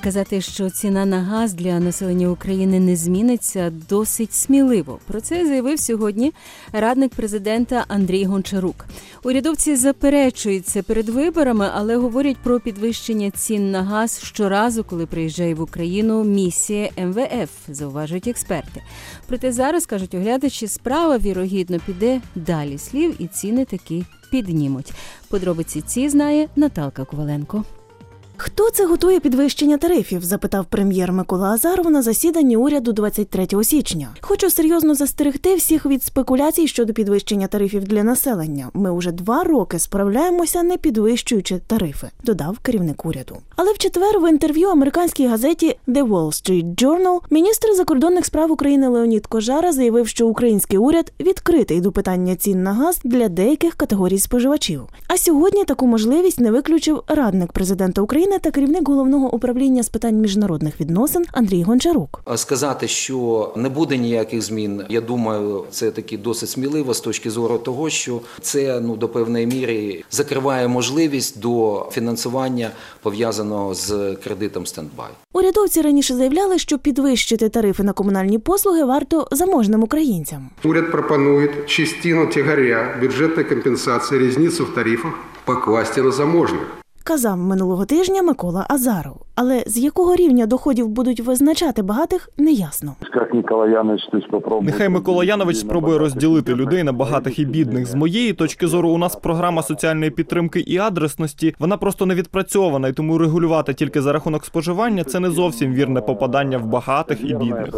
Казати, що ціна на газ для населення України не зміниться, досить сміливо. Про це заявив сьогодні радник президента Андрій Гончарук. Урядовці заперечують це перед виборами, але говорять про підвищення цін на газ щоразу, коли приїжджає в Україну місія МВФ, зауважують експерти. Проте зараз, кажуть оглядачі, справа, вірогідно, піде далі слів і ціни таки піднімуть. Подробиці ці знає Наталка Коваленко. Хто це готує підвищення тарифів, запитав прем'єр Микола Азаров на засіданні уряду 23 січня. Хочу серйозно застерегти всіх від спекуляцій щодо підвищення тарифів для населення. Ми уже 2 роки справляємося, не підвищуючи тарифи, додав керівник уряду. Але в четвер в інтерв'ю американській газеті The Wall Street Journal міністр закордонних справ України Леонід Кожара заявив, що український уряд відкритий до питання цін на газ для деяких категорій споживачів. А сьогодні таку можливість не виключив радник президента України та керівник Головного управління з питань міжнародних відносин Андрій Гончарук. Сказати, що не буде ніяких змін, я думаю, це таки досить сміливо з точки зору того, що це до певної міри закриває можливість до фінансування пов'язаного з кредитом стендбай. Урядовці раніше заявляли, що підвищити тарифи на комунальні послуги варто заможним українцям. Уряд пропонує частину тягаря бюджетної компенсації різниці в тарифах покласти на заможних. Казав минулого тижня Микола Азаров. Але з якого рівня доходів будуть визначати багатих, неясно. Нехай Микола Янович спробує розділити людей на багатих і бідних. З моєї точки зору, у нас програма соціальної підтримки і адресності, вона просто не відпрацьована, і тому регулювати тільки за рахунок споживання – це не зовсім вірне попадання в багатих і бідних.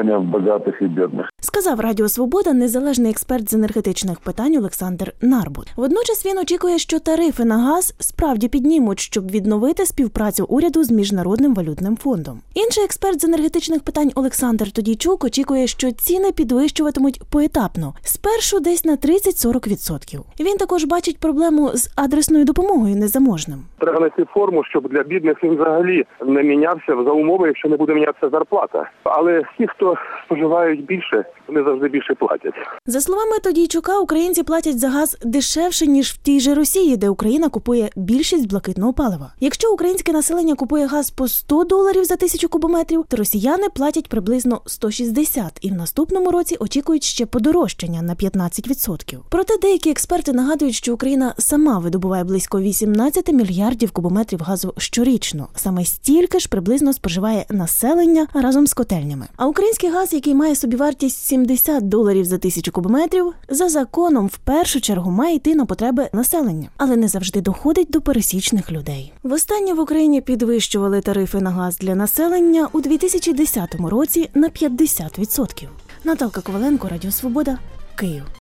Сказав Радіо Свобода незалежний експерт з енергетичних питань Олександр Нарбут. Водночас він очікує, що тарифи на газ справді піднімуть, щоб відновити співпрацю уряду з Міжнародним валютним фондом. Інший експерт з енергетичних питань Олександр Тодійчук очікує, що ціни підвищуватимуть поетапно, спершу десь на 30-40%. Він також бачить проблему з адресною допомогою незаможним. Треба знайти форму, щоб для бідних він взагалі не мінявся за умови, якщо не буде мінятися зарплата. Але ті, хто споживають більше, вони завжди більше платять. За словами Тодійчука, українці платять за газ дешевше, ніж в тій же Росії, де Україна купує більшість блакитного палива. Якщо українське населення купує газ по $100 за 1000 кубометрів, то росіяни платять приблизно 160 і в наступному році очікують ще подорожчання на 15%. Проте деякі експерти нагадують, що Україна сама видобуває близько 18 мільярдів кубометрів газу щорічно. Саме стільки ж приблизно споживає населення разом з котельнями. А український газ, який має собівартість $70 за 1000 кубометрів, за законом в першу чергу має йти на потреби населення, але не завжди доходить до пересічних людей. Востаннє в Україні підвищували тарифи на газ для населення у 2010 році на 50%. Наталка Коваленко, Радіо Свобода, Київ.